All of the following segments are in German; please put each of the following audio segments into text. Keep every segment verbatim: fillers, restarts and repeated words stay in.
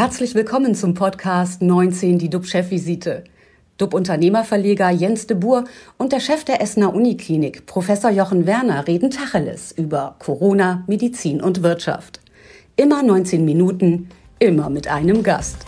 Herzlich willkommen zum Podcast neunzehn, die D U B-Chefvisite. D U B-Unternehmerverleger Jens de Boer und der Chef der Essener Uniklinik, Professor Jochen Werner, reden Tacheles über Corona, Medizin und Wirtschaft. Immer neunzehn Minuten, immer mit einem Gast.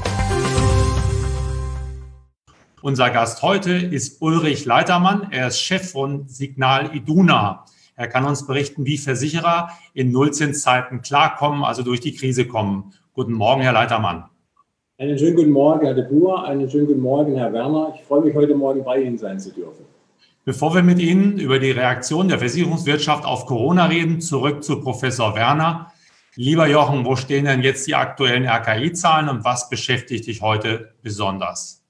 Unser Gast heute ist Ulrich Leitermann. Er ist Chef von Signal Iduna. Er kann uns berichten, wie Versicherer in Nullzinszeiten klarkommen, also durch die Krise kommen. Guten Morgen, Herr Leitermann. Einen schönen guten Morgen, Herr de Boer. Einen schönen guten Morgen, Herr Werner. Ich freue mich, heute Morgen bei Ihnen sein zu dürfen. Bevor wir mit Ihnen über die Reaktion der Versicherungswirtschaft auf Corona reden, zurück zu Professor Werner. Lieber Jochen, wo stehen denn jetzt die aktuellen R K I-Zahlen und was beschäftigt dich heute besonders?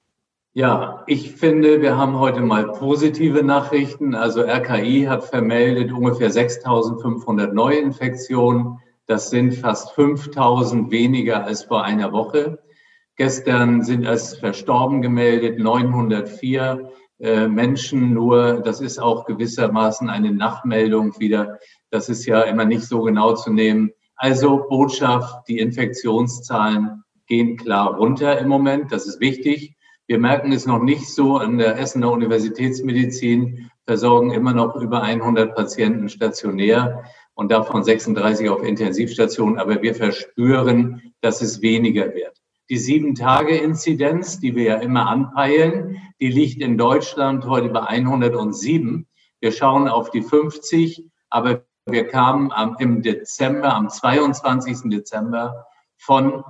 Ja, ich finde, wir haben heute mal positive Nachrichten. Also R K I hat vermeldet ungefähr sechstausendfünfhundert Neuinfektionen. Das sind fast fünftausend weniger als vor einer Woche. Gestern sind als verstorben gemeldet neunhundertvier äh, Menschen nur. Das ist auch gewissermaßen eine Nachmeldung wieder. Das ist ja immer nicht so genau zu nehmen. Also Botschaft, die Infektionszahlen gehen klar runter im Moment. Das ist wichtig. Wir merken es noch nicht so an der Essener Universitätsmedizin, versorgen immer noch über hundert Patienten stationär und davon sechsunddreißig auf Intensivstationen. Aber wir verspüren, dass es weniger wird. Die sieben-Tage-Inzidenz, die wir ja immer anpeilen, die liegt in Deutschland heute bei hundertsieben. Wir schauen auf die fünfzig, aber wir kamen am, im Dezember, am zweiundzwanzigsten Dezember von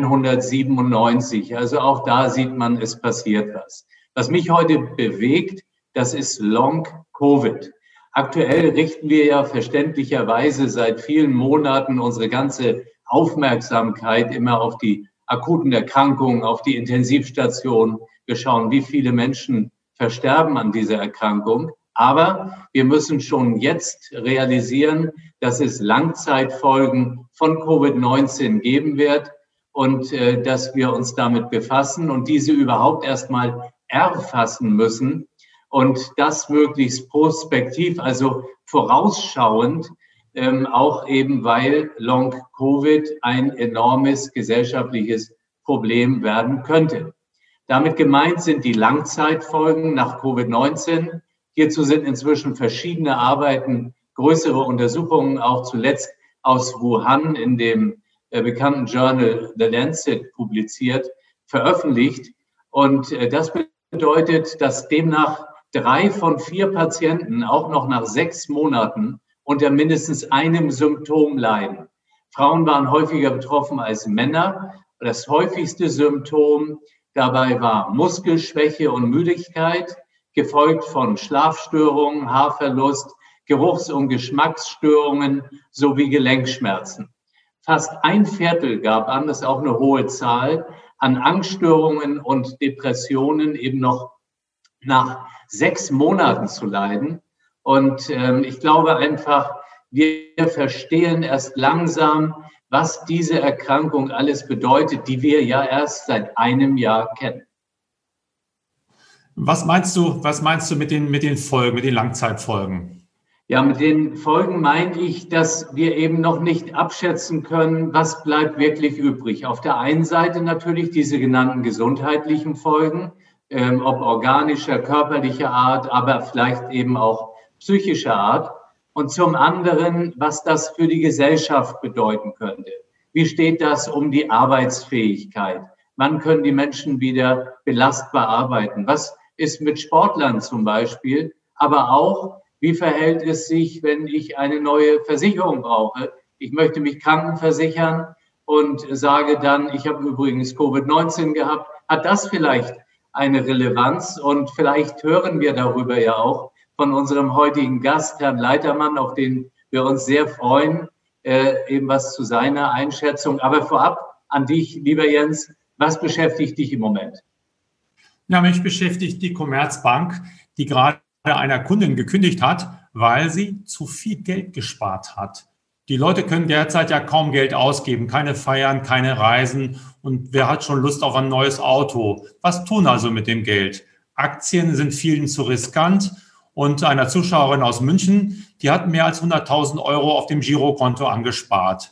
hundertsiebenundneunzig. Also auch da sieht man, es passiert was. Was mich heute bewegt, das ist Long-Covid. Aktuell richten wir ja verständlicherweise seit vielen Monaten unsere ganze Aufmerksamkeit immer auf die akuten Erkrankungen, auf die Intensivstationen. Wir schauen, wie viele Menschen versterben an dieser Erkrankung. Aber wir müssen schon jetzt realisieren, dass es Langzeitfolgen von Covid neunzehn geben wird und äh, dass wir uns damit befassen und diese überhaupt erstmal erfassen müssen und das möglichst prospektiv, also vorausschauend, ähm, auch eben, weil Long-Covid ein enormes gesellschaftliches Problem werden könnte. Damit gemeint sind die Langzeitfolgen nach Covid neunzehn. Hierzu sind inzwischen verschiedene Arbeiten, größere Untersuchungen, auch zuletzt aus Wuhan in dem äh, bekannten Journal The Lancet publiziert, veröffentlicht. Und äh, das bedeutet, dass demnach drei von vier Patienten auch noch nach sechs Monaten unter mindestens einem Symptom leiden. Frauen waren häufiger betroffen als Männer. Das häufigste Symptom dabei war Muskelschwäche und Müdigkeit, gefolgt von Schlafstörungen, Haarverlust, Geruchs- und Geschmacksstörungen sowie Gelenkschmerzen. Fast ein Viertel gab an, das ist auch eine hohe Zahl, an Angststörungen und Depressionen eben noch nach sechs Monaten zu leiden. Und ähm, ich glaube einfach, wir verstehen erst langsam, was diese Erkrankung alles bedeutet, die wir ja erst seit einem Jahr kennen. Was meinst du, was meinst du mit den, mit den Folgen, mit den Langzeitfolgen? Ja, mit den Folgen meine ich, dass wir eben noch nicht abschätzen können, was bleibt wirklich übrig. Auf der einen Seite natürlich diese genannten gesundheitlichen Folgen, ähm, ob organischer, körperlicher Art, aber vielleicht eben auch psychischer Art. Und zum anderen, was das für die Gesellschaft bedeuten könnte. Wie steht das um die Arbeitsfähigkeit? Wann können die Menschen wieder belastbar arbeiten? Was ist mit Sportlern zum Beispiel? Aber auch, wie verhält es sich, wenn ich eine neue Versicherung brauche? Ich möchte mich krankenversichern und sage dann, ich habe übrigens Covid neunzehn gehabt. Hat das vielleicht eine Relevanz? Und vielleicht hören wir darüber ja auch von unserem heutigen Gast, Herrn Leitermann, auf den wir uns sehr freuen, äh, eben was zu seiner Einschätzung. Aber vorab an dich, lieber Jens, was beschäftigt dich im Moment? Ja, mich beschäftigt die Commerzbank, die gerade einer Kundin gekündigt hat, weil sie zu viel Geld gespart hat. Die Leute können derzeit ja kaum Geld ausgeben, keine Feiern, keine Reisen und wer hat schon Lust auf ein neues Auto? Was tun also mit dem Geld? Aktien sind vielen zu riskant und einer Zuschauerin aus München, die hat mehr als hunderttausend Euro auf dem Girokonto angespart.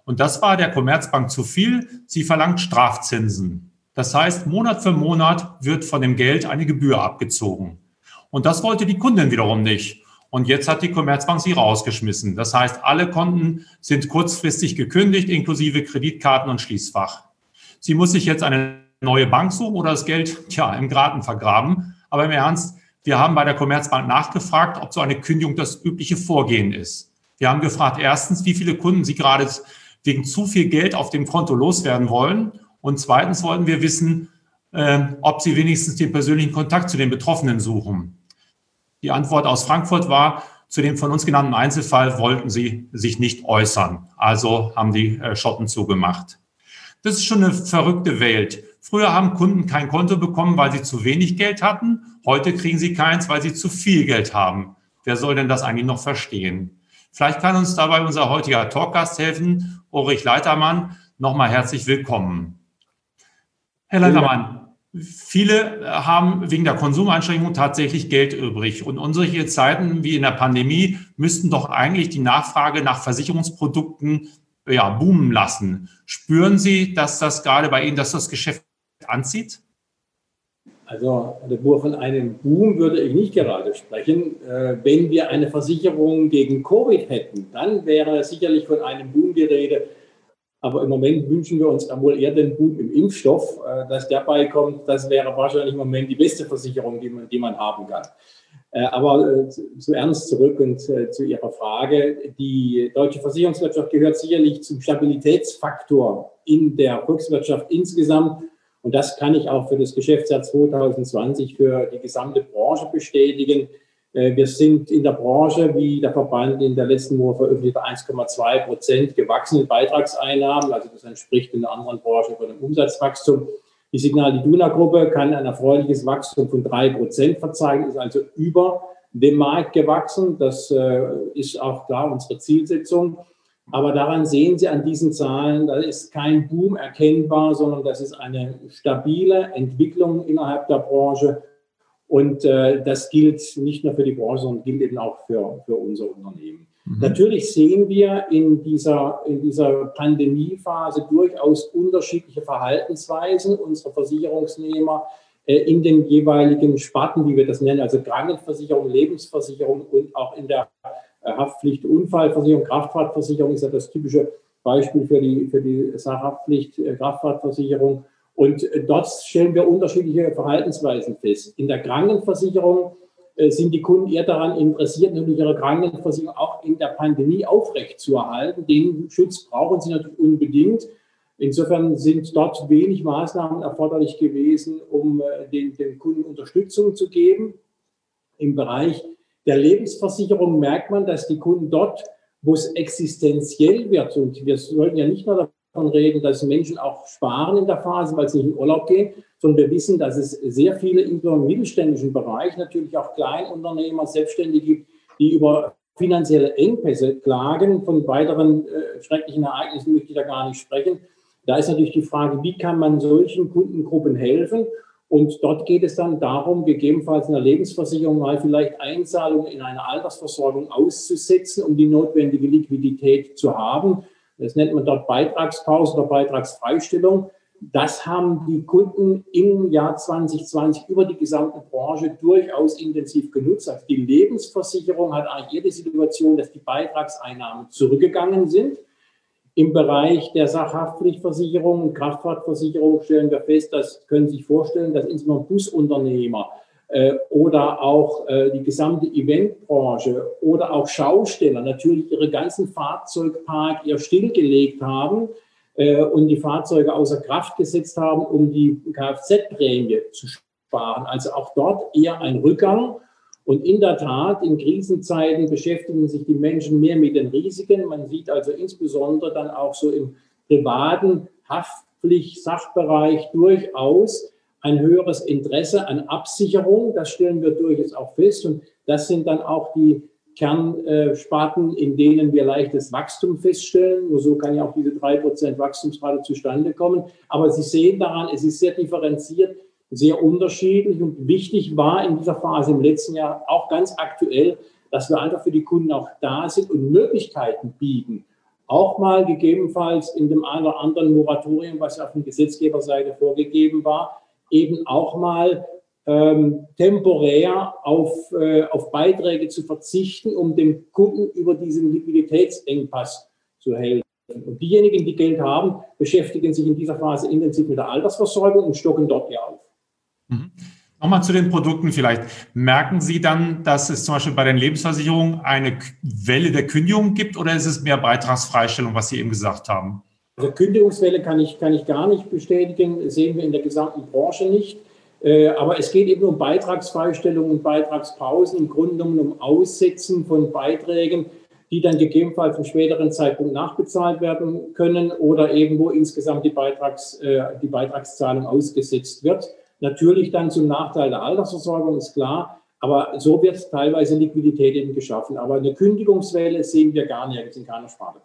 Und das war der Commerzbank zu viel. Sie verlangt Strafzinsen. Das heißt, Monat für Monat wird von dem Geld eine Gebühr abgezogen. Und das wollte die Kundin wiederum nicht. Und jetzt hat die Commerzbank sie rausgeschmissen. Das heißt, alle Konten sind kurzfristig gekündigt, inklusive Kreditkarten und Schließfach. Sie muss sich jetzt eine neue Bank suchen oder das Geld tja, im Garten vergraben. Aber im Ernst, wir haben bei der Commerzbank nachgefragt, ob so eine Kündigung das übliche Vorgehen ist. Wir haben gefragt, erstens, wie viele Kunden Sie gerade wegen zu viel Geld auf dem Konto loswerden wollen. Und zweitens wollten wir wissen, äh, ob Sie wenigstens den persönlichen Kontakt zu den Betroffenen suchen. Die Antwort aus Frankfurt war, zu dem von uns genannten Einzelfall wollten Sie sich nicht äußern. Also haben die äh, Schotten zugemacht. Das ist schon eine verrückte Welt. Früher haben Kunden kein Konto bekommen, weil sie zu wenig Geld hatten. Heute kriegen sie keins, weil sie zu viel Geld haben. Wer soll denn das eigentlich noch verstehen? Vielleicht kann uns dabei unser heutiger Talkgast helfen, Ulrich Leitermann. Nochmal herzlich willkommen. Herr Leitermann, viele haben wegen der Konsumeinschränkung tatsächlich Geld übrig. Und unsere Zeiten wie in der Pandemie müssten doch eigentlich die Nachfrage nach Versicherungsprodukten ja, boomen lassen. Spüren Sie, dass das gerade bei Ihnen, dass das Geschäft anzieht? Also Herr Buhr, von einem Boom würde ich nicht gerade sprechen. Wenn wir eine Versicherung gegen Covid hätten, dann wäre sicherlich von einem Boom die Rede. Aber im Moment wünschen wir uns wohl eher den Boom im Impfstoff, dass der beikommt. Das wäre wahrscheinlich im Moment die beste Versicherung, die man, die man haben kann. Aber zu Ernst zurück und zu Ihrer Frage. Die deutsche Versicherungswirtschaft gehört sicherlich zum Stabilitätsfaktor in der Volkswirtschaft insgesamt. Und das kann ich auch für das Geschäftsjahr zwanzig zwanzig für die gesamte Branche bestätigen. Wir sind in der Branche, wie der Verband in der letzten Woche veröffentlicht, eins Komma zwei Prozent gewachsene Beitragseinnahmen. Also das entspricht in der anderen Branche von einem Umsatzwachstum. Die Signal Iduna Gruppe kann ein erfreuliches Wachstum von drei Prozent verzeichnen, ist also über dem Markt gewachsen. Das äh, ist auch klar unsere Zielsetzung. Aber daran sehen Sie an diesen Zahlen, da ist kein Boom erkennbar, sondern das ist eine stabile Entwicklung innerhalb der Branche. Und äh, das gilt nicht nur für die Branche, sondern gilt eben auch für, für unser Unternehmen. Mhm. Natürlich sehen wir in dieser, in dieser Pandemiephase durchaus unterschiedliche Verhaltensweisen unserer Versicherungsnehmer äh, in den jeweiligen Sparten, wie wir das nennen, also Krankenversicherung, Lebensversicherung und auch in der äh, Haftpflicht, Unfallversicherung, Kraftfahrtversicherung ist ja das typische Beispiel für die, für die Sachhaftpflicht, äh, Kraftfahrtversicherung. Und dort stellen wir unterschiedliche Verhaltensweisen fest. In der Krankenversicherung äh, sind die Kunden eher daran interessiert, natürlich ihre Krankenversicherung auch in der Pandemie aufrechtzuerhalten. Den Schutz brauchen sie natürlich unbedingt. Insofern sind dort wenig Maßnahmen erforderlich gewesen, um äh, den, den Kunden Unterstützung zu geben. Im Bereich der Lebensversicherung merkt man, dass die Kunden dort, wo es existenziell wird, und wir sollten ja nicht nur davon reden, dass Menschen auch sparen in der Phase, weil sie nicht in Urlaub gehen, sondern wir wissen, dass es sehr viele im mittelständischen Bereich, natürlich auch Kleinunternehmer, Selbstständige gibt, die über finanzielle Engpässe klagen. Von weiteren äh, schrecklichen Ereignissen möchte ich da gar nicht sprechen. Da ist natürlich die Frage, wie kann man solchen Kundengruppen helfen? Und dort geht es dann darum, gegebenenfalls in der Lebensversicherung mal vielleicht Einzahlungen in eine Altersversorgung auszusetzen, um die notwendige Liquidität zu haben. Das nennt man dort Beitragspause oder Beitragsfreistellung. Das haben die Kunden im Jahr zwanzig zwanzig über die gesamte Branche durchaus intensiv genutzt. Also die Lebensversicherung hat eigentlich jede Situation, dass die Beitragseinnahmen zurückgegangen sind. Im Bereich der Sachhaftpflichtversicherung und Kraftfahrtversicherung stellen wir fest, das können Sie sich vorstellen, dass insbesondere Busunternehmer äh, oder auch äh, die gesamte Eventbranche oder auch Schausteller natürlich ihre ganzen Fahrzeugpark eher stillgelegt haben äh, und die Fahrzeuge außer Kraft gesetzt haben, um die Kfz-Prämie zu sparen. Also auch dort eher ein Rückgang. Und in der Tat, in Krisenzeiten beschäftigen sich die Menschen mehr mit den Risiken. Man sieht also insbesondere dann auch so im privaten Haftpflicht-Sachbereich durchaus ein höheres Interesse an Absicherung. Das stellen wir durchaus auch fest. Und das sind dann auch die Kernsparten, in denen wir leichtes Wachstum feststellen. Nur so kann ja auch diese drei Prozent Wachstumsrate zustande kommen. Aber Sie sehen daran, es ist sehr differenziert, sehr unterschiedlich, und wichtig war in dieser Phase im letzten Jahr auch ganz aktuell, dass wir einfach für die Kunden auch da sind und Möglichkeiten bieten, auch mal gegebenenfalls in dem einen oder anderen Moratorium, was ja von Gesetzgeberseite vorgegeben war, eben auch mal ähm, temporär auf, äh, auf Beiträge zu verzichten, um dem Kunden über diesen Liquiditätsengpass zu helfen. Und diejenigen, die Geld haben, beschäftigen sich in dieser Phase intensiv mit der Altersversorgung und stocken dort ja auf. Mhm. Nochmal zu den Produkten vielleicht. Merken Sie dann, dass es zum Beispiel bei den Lebensversicherungen eine Welle der Kündigung gibt oder ist es mehr Beitragsfreistellung, was Sie eben gesagt haben? Also Kündigungswelle kann ich, kann ich gar nicht bestätigen, das sehen wir in der gesamten Branche nicht. Äh, aber es geht eben um Beitragsfreistellung und Beitragspausen, im Grunde genommen um Aussetzen von Beiträgen, die dann gegebenenfalls zum späteren Zeitpunkt nachbezahlt werden können oder eben wo insgesamt die, Beitrags, äh, die Beitragszahlung ausgesetzt wird. Natürlich dann zum Nachteil der Altersversorgung, ist klar, aber so wird teilweise Liquidität eben geschaffen. Aber eine Kündigungswelle sehen wir gar nirgends in keiner Sparte.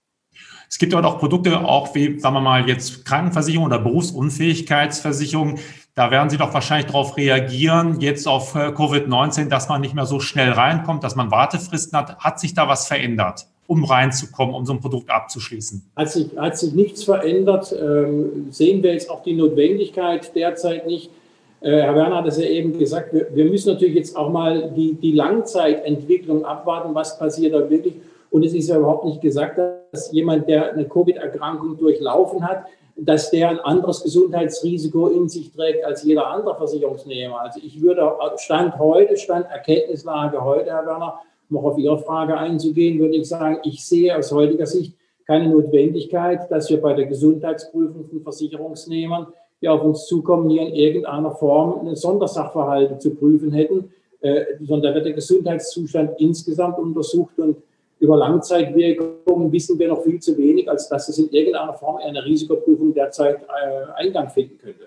Es gibt aber auch Produkte, auch wie, sagen wir mal, jetzt Krankenversicherung oder Berufsunfähigkeitsversicherung. Da werden Sie doch wahrscheinlich darauf reagieren, jetzt auf Covid neunzehn, dass man nicht mehr so schnell reinkommt, dass man Wartefristen hat. Hat sich da was verändert, um reinzukommen, um so ein Produkt abzuschließen? Hat sich, hat sich nichts verändert. Ähm, sehen wir jetzt auch die Notwendigkeit derzeit nicht. Äh, Herr Werner hat es ja eben gesagt, wir, wir müssen natürlich jetzt auch mal die, die Langzeitentwicklung abwarten, was passiert da wirklich. Und es ist ja überhaupt nicht gesagt, dass jemand, der eine Covid-Erkrankung durchlaufen hat, dass der ein anderes Gesundheitsrisiko in sich trägt als jeder andere Versicherungsnehmer. Also ich würde Stand heute, Stand Erkenntnislage heute, Herr Werner, um auch auf Ihre Frage einzugehen, würde ich sagen, ich sehe aus heutiger Sicht keine Notwendigkeit, dass wir bei der Gesundheitsprüfung von Versicherungsnehmern, die auf uns zukommen, hier in irgendeiner Form eine Sondersachverhalte zu prüfen hätten, äh, sondern da wird der Gesundheitszustand insgesamt untersucht und über Langzeitwirkungen wissen wir noch viel zu wenig, als dass es in irgendeiner Form eine Risikoprüfung derzeit äh, Eingang finden könnte.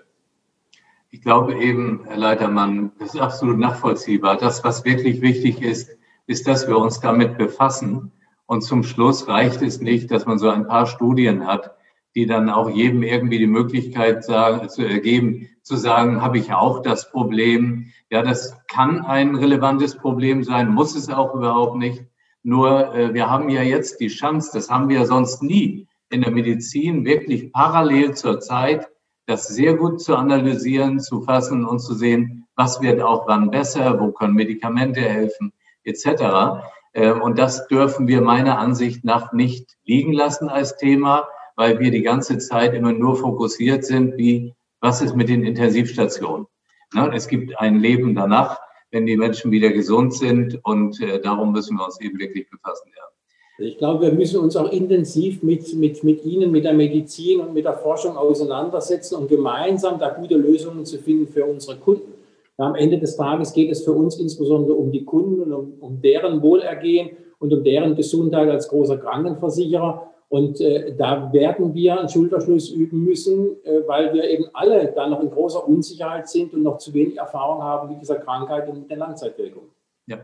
Ich glaube eben, Herr Leitermann, das ist absolut nachvollziehbar. Das, was wirklich wichtig ist, ist, dass wir uns damit befassen. Und zum Schluss reicht es nicht, dass man so ein paar Studien hat, die dann auch jedem irgendwie die Möglichkeit sagen, zu ergeben, zu sagen, habe ich auch das Problem. Ja, das kann ein relevantes Problem sein, muss es auch überhaupt nicht. Nur äh, wir haben ja jetzt die Chance, das haben wir sonst nie in der Medizin, wirklich parallel zur Zeit, das sehr gut zu analysieren, zu fassen und zu sehen, was wird auch wann besser, wo können Medikamente helfen, et cetera. Äh, und das dürfen wir meiner Ansicht nach nicht liegen lassen als Thema, weil wir die ganze Zeit immer nur fokussiert sind, wie was ist mit den Intensivstationen. Na, es gibt ein Leben danach, wenn die Menschen wieder gesund sind und äh, darum müssen wir uns eben wirklich befassen. Ja. Ich glaube, wir müssen uns auch intensiv mit, mit, mit Ihnen, mit der Medizin und mit der Forschung auseinandersetzen, um gemeinsam da gute Lösungen zu finden für unsere Kunden. Ja, am Ende des Tages geht es für uns insbesondere um die Kunden und um, um deren Wohlergehen und um deren Gesundheit als großer Krankenversicherer. Und äh, da werden wir einen Schulterschluss üben müssen, äh, weil wir eben alle da noch in großer Unsicherheit sind und noch zu wenig Erfahrung haben mit dieser Krankheit und mit der Langzeitwirkung. Ja.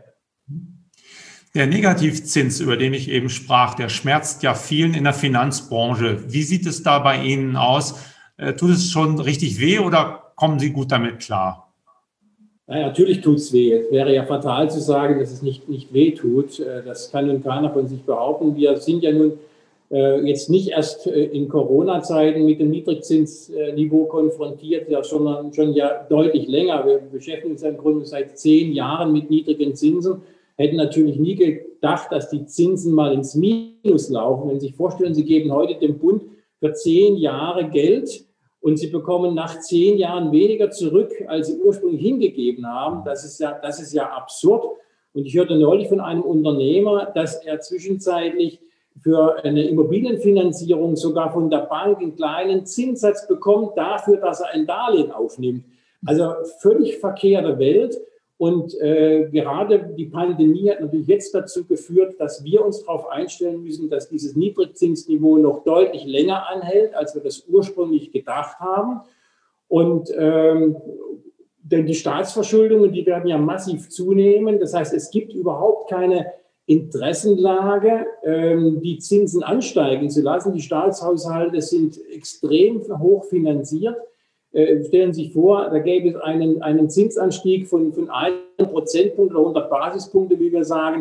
Der Negativzins, über den ich eben sprach, der schmerzt ja vielen in der Finanzbranche. Wie sieht es da bei Ihnen aus? Äh, tut es schon richtig weh oder kommen Sie gut damit klar? Ja, natürlich tut es weh. Es wäre ja fatal zu sagen, dass es nicht, nicht weh tut. Das kann nun keiner von sich behaupten. Wir sind ja nun jetzt nicht erst in Corona-Zeiten mit dem Niedrigzinsniveau konfrontiert, ja schon, schon ja deutlich länger. Wir beschäftigen uns ja im Grunde seit zehn Jahren mit niedrigen Zinsen, hätten natürlich nie gedacht, dass die Zinsen mal ins Minus laufen. Wenn Sie sich vorstellen, Sie geben heute dem Bund für zehn Jahre Geld und Sie bekommen nach zehn Jahren weniger zurück, als Sie ursprünglich hingegeben haben. Das ist ja, das ist ja absurd. Und ich hörte neulich von einem Unternehmer, dass er zwischenzeitlich für eine Immobilienfinanzierung sogar von der Bank einen kleinen Zinssatz bekommt dafür, dass er ein Darlehen aufnimmt. Also völlig verkehrte Welt. Und äh, gerade die Pandemie hat natürlich jetzt dazu geführt, dass wir uns darauf einstellen müssen, dass dieses Niedrigzinsniveau noch deutlich länger anhält, als wir das ursprünglich gedacht haben. Und ähm, denn die Staatsverschuldungen, die werden ja massiv zunehmen. Das heißt, es gibt überhaupt keine Interessenlage, ähm, die Zinsen ansteigen zu lassen. Die Staatshaushalte sind extrem hoch finanziert. Äh, stellen Sie sich vor, da gäbe es einen, einen Zinsanstieg von, von einem Prozentpunkt oder hundert Basispunkte, wie wir sagen.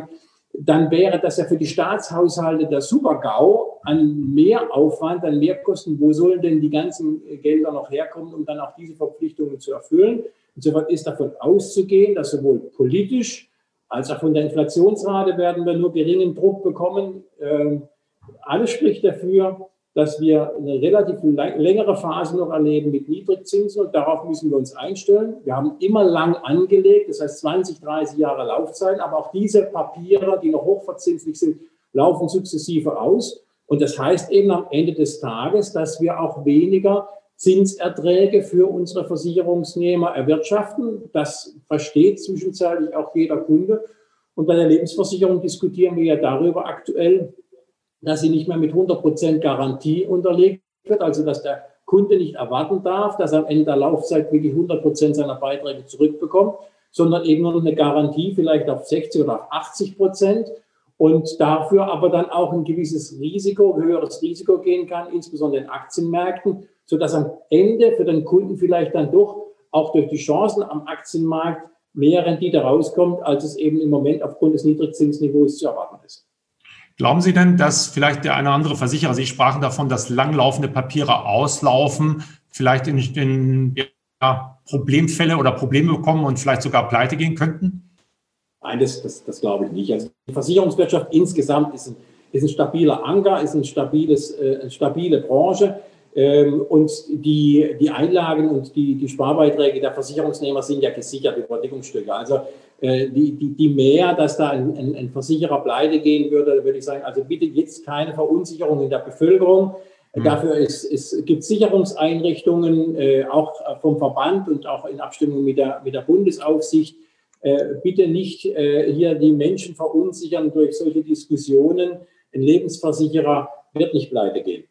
dann wäre das ja für die Staatshaushalte der Super-GAU an Mehraufwand, an Mehrkosten. Wo sollen denn die ganzen Gelder noch herkommen, um dann auch diese Verpflichtungen zu erfüllen? Insofern ist davon auszugehen, dass sowohl politisch als auch von der Inflationsrate werden wir nur geringen Druck bekommen. Ähm, alles spricht dafür, dass wir eine relativ längere Phase noch erleben mit Niedrigzinsen und darauf müssen wir uns einstellen. Wir haben immer lang angelegt, das heißt zwanzig, dreißig Jahre Laufzeit, aber auch diese Papiere, die noch hochverzinslich sind, laufen sukzessive aus. Und das heißt eben am Ende des Tages, dass wir auch weniger Zinserträge für unsere Versicherungsnehmer erwirtschaften. Das versteht zwischenzeitlich auch jeder Kunde. Und bei der Lebensversicherung diskutieren wir ja darüber aktuell, dass sie nicht mehr mit hundert Prozent Garantie unterlegt wird, also dass der Kunde nicht erwarten darf, dass er am Ende der Laufzeit wirklich hundert Prozent seiner Beiträge zurückbekommt, sondern eben nur eine Garantie vielleicht auf sechzig oder auf achtzig Prozent und dafür aber dann auch ein gewisses Risiko, höheres Risiko gehen kann, insbesondere in Aktienmärkten, sodass am Ende für den Kunden vielleicht dann doch auch durch die Chancen am Aktienmarkt mehr Rendite rauskommt, als es eben im Moment aufgrund des Niedrigzinsniveaus zu erwarten ist. Glauben Sie denn, dass vielleicht der eine oder andere Versicherer, Sie sprachen davon, dass langlaufende Papiere auslaufen, vielleicht in, in ja, Problemfälle oder Probleme bekommen und vielleicht sogar pleite gehen könnten? Nein, das, das, das glaube ich nicht. Also die Versicherungswirtschaft insgesamt ist ein, ist ein stabiler Anker, ist ein stabiles, äh, eine stabile Branche. Ähm, und die, die Einlagen und die, die Sparbeiträge der Versicherungsnehmer sind ja gesichert über Deckungsstücke. Also äh, die, die, die mehr, dass da ein, ein, ein Versicherer pleite gehen würde, würde ich sagen, also bitte jetzt keine Verunsicherung in der Bevölkerung. Mhm. Dafür ist, ist, gibt es Sicherungseinrichtungen, äh, auch vom Verband und auch in Abstimmung mit der, mit der Bundesaufsicht. Äh, bitte nicht äh, hier die Menschen verunsichern durch solche Diskussionen. Ein Lebensversicherer wird nicht pleite gehen.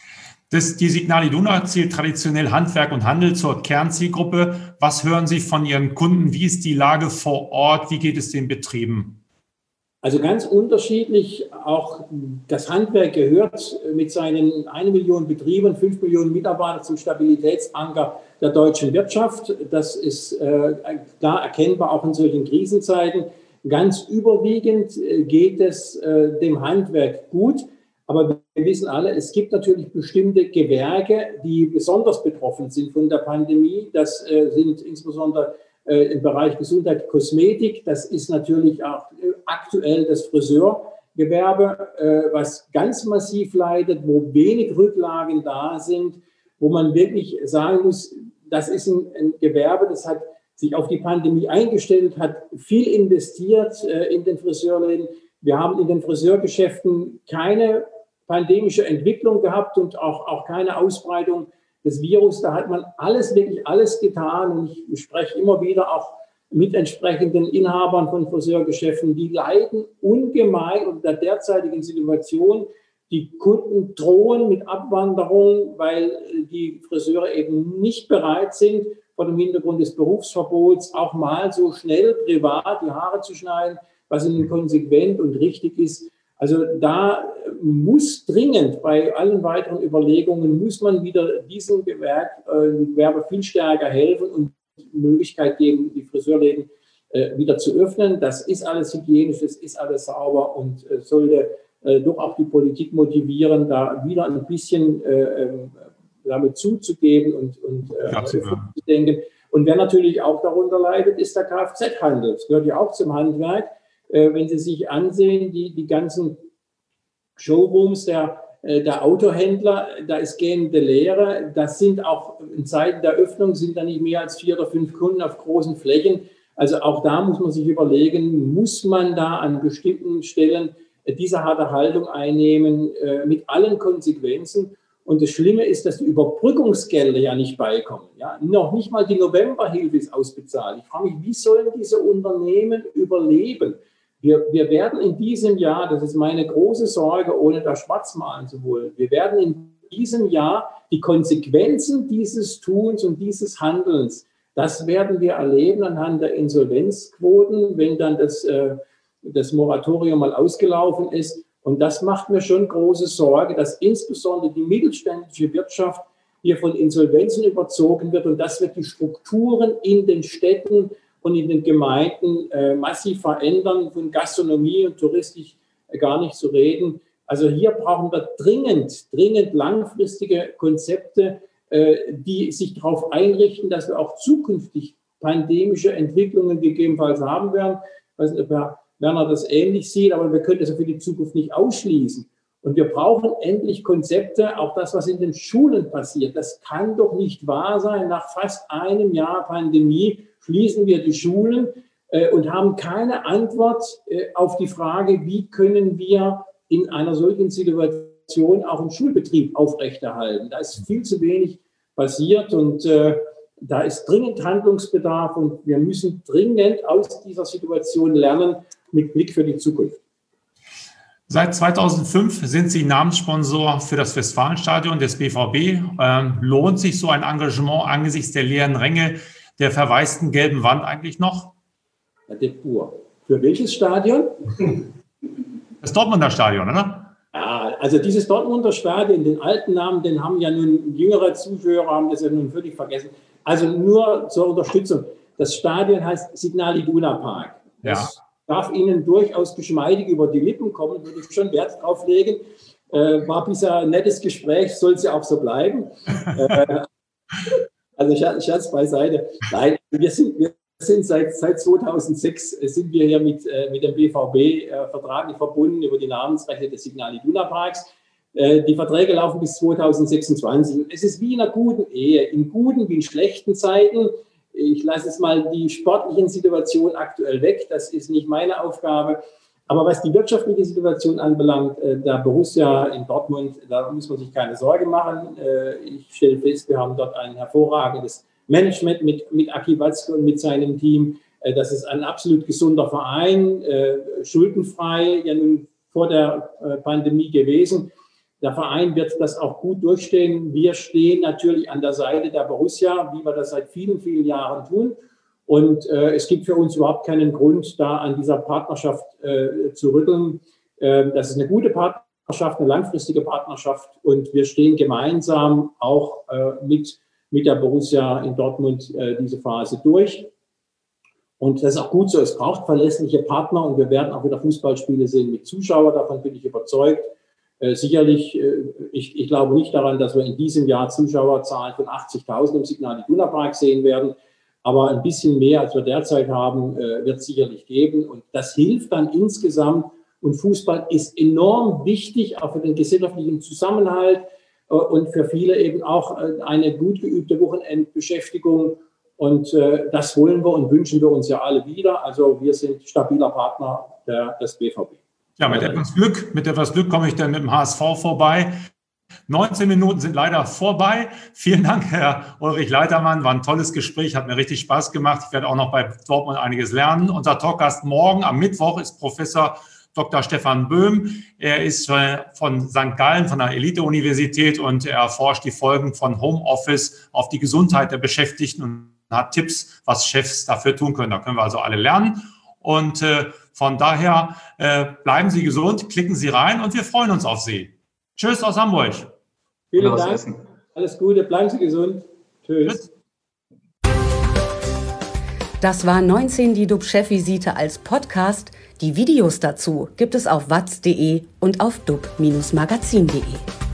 Das, die Signal Iduna zählt traditionell Handwerk und Handel zur Kernzielgruppe. Was hören Sie von Ihren Kunden? Wie ist die Lage vor Ort? Wie geht es den Betrieben? Also ganz unterschiedlich. Auch das Handwerk gehört mit seinen eine Million Betrieben, fünf Millionen Mitarbeitern zum Stabilitätsanker der deutschen Wirtschaft. Das ist äh, klar erkennbar auch in solchen Krisenzeiten. Ganz überwiegend äh, geht es äh, dem Handwerk gut. Aber wir wissen alle, es gibt natürlich bestimmte Gewerke, die besonders betroffen sind von der Pandemie. Das äh, sind insbesondere äh, im Bereich Gesundheit, Kosmetik. Das ist natürlich auch äh, aktuell das Friseurgewerbe, äh, was ganz massiv leidet, wo wenig Rücklagen da sind, wo man wirklich sagen muss, das ist ein, ein Gewerbe, das hat sich auf die Pandemie eingestellt, hat viel investiert äh, in den Friseurläden. Wir haben in den Friseurgeschäften keine pandemische Entwicklung gehabt und auch, auch keine Ausbreitung des Virus. Da hat man alles, wirklich alles getan. Und ich spreche immer wieder auch mit entsprechenden Inhabern von Friseurgeschäften, die leiden ungemein unter der derzeitigen Situation. Die Kunden drohen mit Abwanderung, weil die Friseure eben nicht bereit sind, vor dem Hintergrund des Berufsverbots auch mal so schnell privat die Haare zu schneiden, was ihnen konsequent und richtig ist. Also da muss dringend bei allen weiteren Überlegungen, muss man wieder diesem Gewerbe, äh, Gewerbe viel stärker helfen und die Möglichkeit geben, die Friseurläden äh, wieder zu öffnen. Das ist alles hygienisch, das ist alles sauber und äh, sollte äh, doch auch die Politik motivieren, da wieder ein bisschen äh, damit zuzugeben und, und äh, ja, zu denken. Und wer natürlich auch darunter leidet, ist der Kfz-Handel. Das gehört ja auch zum Handwerk. Wenn Sie sich ansehen, die, die ganzen Showrooms der, der Autohändler, da ist gähnende Leere. Das sind auch in Zeiten der Öffnung sind da nicht mehr als vier oder fünf Kunden auf großen Flächen. Also auch da muss man sich überlegen, muss man da an bestimmten Stellen diese harte Haltung einnehmen, mit allen Konsequenzen. Und das Schlimme ist, dass die Überbrückungsgelder ja nicht beikommen. Ja? Noch nicht mal die Novemberhilfe ist ausbezahlt. Ich frage mich, wie sollen diese Unternehmen überleben? Wir, wir werden in diesem Jahr, das ist meine große Sorge, ohne da schwarz malen zu wollen, wir werden in diesem Jahr die Konsequenzen dieses Tuns und dieses Handelns, das werden wir erleben anhand der Insolvenzquoten, wenn dann das, äh, das Moratorium mal ausgelaufen ist. Und das macht mir schon große Sorge, dass insbesondere die mittelständische Wirtschaft hier von Insolvenzen überzogen wird. Und das wird die Strukturen in den Städten und in den Gemeinden äh, massiv verändern, von Gastronomie und Touristik äh, gar nicht zu reden. Also hier brauchen wir dringend, dringend langfristige Konzepte, äh, die sich darauf einrichten, dass wir auch zukünftig pandemische Entwicklungen gegebenenfalls haben werden. Ich weiß nicht, ob Herr Werner das ähnlich sieht, aber wir können das ja für die Zukunft nicht ausschließen. Und wir brauchen endlich Konzepte, auch das, was in den Schulen passiert. Das kann doch nicht wahr sein. Nach fast einem Jahr Pandemie schließen wir die Schulen äh, und haben keine Antwort äh, auf die Frage, wie können wir in einer solchen Situation auch einen Schulbetrieb aufrechterhalten. Da ist viel zu wenig passiert und äh, da ist dringend Handlungsbedarf und wir müssen dringend aus dieser Situation lernen mit Blick für die Zukunft. Seit zweitausendfünf sind Sie Namenssponsor für das Westfalenstadion des B V B. Ähm, lohnt sich so ein Engagement angesichts der leeren Ränge der verwaisten gelben Wand eigentlich noch? Herr Detboer, für welches Stadion? Das Dortmunder Stadion, oder? Ja, also dieses Dortmunder Stadion, den alten Namen, den haben ja nun jüngere Zuschauer, haben das ja nun völlig vergessen. Also nur zur Unterstützung. Das Stadion heißt Signal Iduna Park. Das ja. darf Ihnen durchaus geschmeidig über die Lippen kommen, würde ich schon Wert drauf legen. Äh, war bisher ein nettes Gespräch, soll es ja auch so bleiben. äh, also Scherz beiseite. Nein, wir sind, wir sind seit, seit zweitausendsechs sind wir hier mit, äh, mit dem B V B äh, vertraglich verbunden über die Namensrechte des Signal Iduna Parks. Äh, die Verträge laufen bis zweitausendsechsundzwanzig. Es ist wie in einer guten Ehe, in guten wie in schlechten Zeiten. Ich lasse jetzt mal die sportlichen Situationen aktuell weg. Das ist nicht meine Aufgabe. Aber was die wirtschaftliche Situation anbelangt, der Borussia in Dortmund, da muss man sich keine Sorge machen. Ich stelle fest, wir haben dort ein hervorragendes Management mit, mit Aki Watzke und mit seinem Team. Das ist ein absolut gesunder Verein, schuldenfrei, ja nun vor der Pandemie gewesen. Der Verein wird das auch gut durchstehen. Wir stehen natürlich an der Seite der Borussia, wie wir das seit vielen, vielen Jahren tun. Und äh, es gibt für uns überhaupt keinen Grund, da an dieser Partnerschaft äh, zu rütteln. Äh, das ist eine gute Partnerschaft, eine langfristige Partnerschaft. Und wir stehen gemeinsam auch äh, mit, mit der Borussia in Dortmund äh, diese Phase durch. Und das ist auch gut so. Es braucht verlässliche Partner und wir werden auch wieder Fußballspiele sehen mit Zuschauern. Davon bin ich überzeugt. Äh, sicherlich, äh, ich, ich glaube nicht daran, dass wir in diesem Jahr Zuschauerzahlen von achtzigtausend im Signal Iduna Park sehen werden. Aber ein bisschen mehr, als wir derzeit haben, äh, wird es sicherlich geben. Und das hilft dann insgesamt. Und Fußball ist enorm wichtig, auch für den gesellschaftlichen Zusammenhalt äh, und für viele eben auch äh, eine gut geübte Wochenendbeschäftigung. Und äh, das wollen wir und wünschen wir uns ja alle wieder. Also wir sind stabiler Partner der, des B V B. Ja, mit etwas Glück, mit etwas Glück komme ich dann mit dem H S V vorbei. neunzehn Minuten sind leider vorbei. Vielen Dank, Herr Ulrich Leitermann. War ein tolles Gespräch, hat mir richtig Spaß gemacht. Ich werde auch noch bei Dortmund einiges lernen. Unser Talkgast morgen am Mittwoch ist Professor Doktor Stefan Böhm. Er ist von Sankt Gallen, von der Elite-Universität und er erforscht die Folgen von Homeoffice auf die Gesundheit der Beschäftigten und hat Tipps, was Chefs dafür tun können. Da können wir also alle lernen. Und äh, von daher äh, bleiben Sie gesund, klicken Sie rein und wir freuen uns auf Sie. Tschüss aus Hamburg. Vielen Dank. Alles Gute, bleiben Sie gesund. Tschüss. Das war neunzehn die D U B-Chefvisite als Podcast. Die Videos dazu gibt es auf watz punkt de und auf dub Bindestrich magazin punkt de.